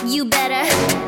You better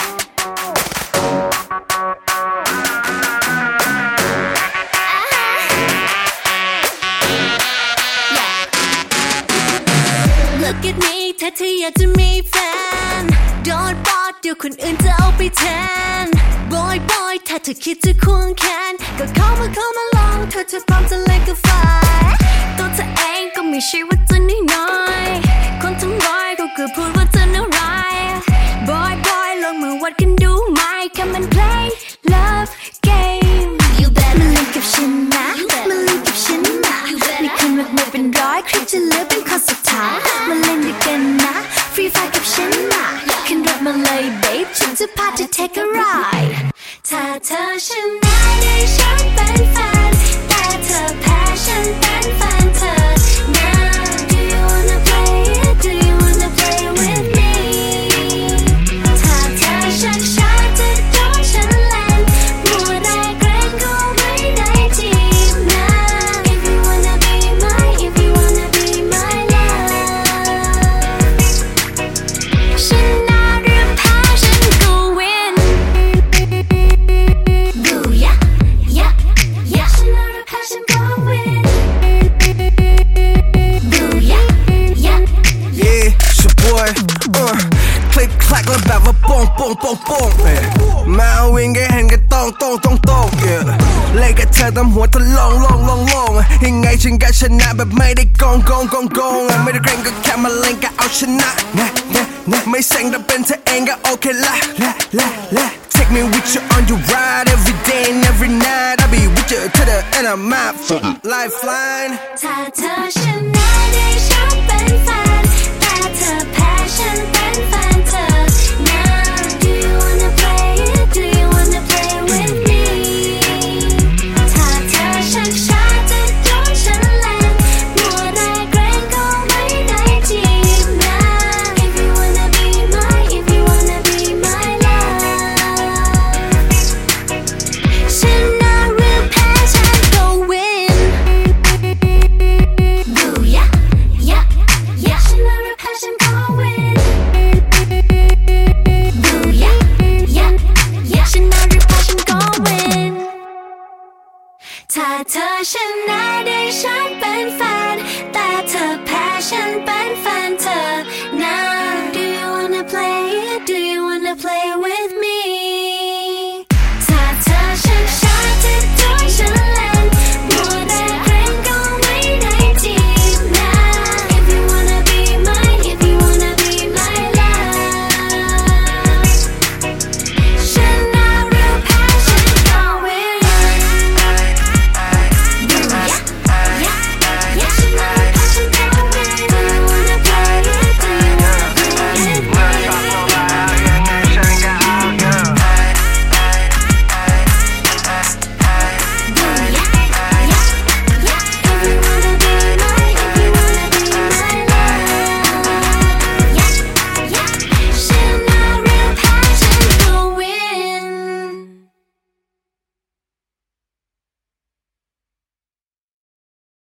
Look at me ถ้าเธออยากจะมีแฟน Don't bother เดี๋ยวคนอื่นจะเอาไปแทน Boy boy ถ้าเธอคิดจะควงแขนก็เข้ามาลองเธอจะพร้อมจะเล่นกับไฟตัวเธอเองก็ไม่ใช่ว่าจะน้อยๆคนทั้งร้อยก็คือพูดว่าเธอน่าร้าย Boy boy ลองมาวัดกันดูไหม Come and play love game You better มาเล่นกับฉันนะมาเล่นกับฉันนะมีคนมากมายเป็นร้อยใครจะเหลือเป็นคนสุดท้ายมาเล่นด้วยกันนะฟรีไฟกับฉันนะขึ้นรถมาเลย babe ฉันจะพาเธอ take a ride ถ้าเธอชนะได้ฉันเป็นแฟนแต่เธอแพ้ฉันเป็นแฟนเธอนะ Do you wanna play it Do you wanna play with me ถ้าเธอชักช้าจะโดนฉันเล่นมัวได้เกรงก็ไม่ได้ทีมนะ If you wanna be my If you wanna be my love ชนะหรือแพ้ฉันก็ win Booyah yeah yeah ชนะหรือแพ้ฉันก็ win Booyah yeah Yeah, it's your boy. Click clack แล้วแบบว่าโป้งมาวิ่งแค่เห็นแค่ต้อง yeah เล่นกับเธอทำหัวทะลองยังไงฉันก็ชนะแบบไม่ได้โกงไม่ได้เกรงก็แค่มาเล่นก็เอาชนะไม่เซ็งแต่เป็นเธอเองก็โอเคละTake me with you on your ride every day and every night I'll be with you to the end of my lifeline ถ้าเธอชนะได้ฉันเป็นแฟนแต่เธอแพ้ฉันเป็นแฟนเธอนะ Do you wanna play it Do you wanna play with me ถ้าเธอชักช้าจะโดนฉันเล่นมัวได้เกรงก็ไม่ได้ทีมนะ If you wanna be my If you wanna be my love ชนะหรือแพ้ฉันก็ win Booyah yeah yeah ชนะหรือแพ้ฉันก็ win Booyah yeah yeah ชนะหรือแพ้ฉันก็ win ถ้าเธอชนะได้ฉันเป็นแฟนแต่เธอแพ้ฉันเป็น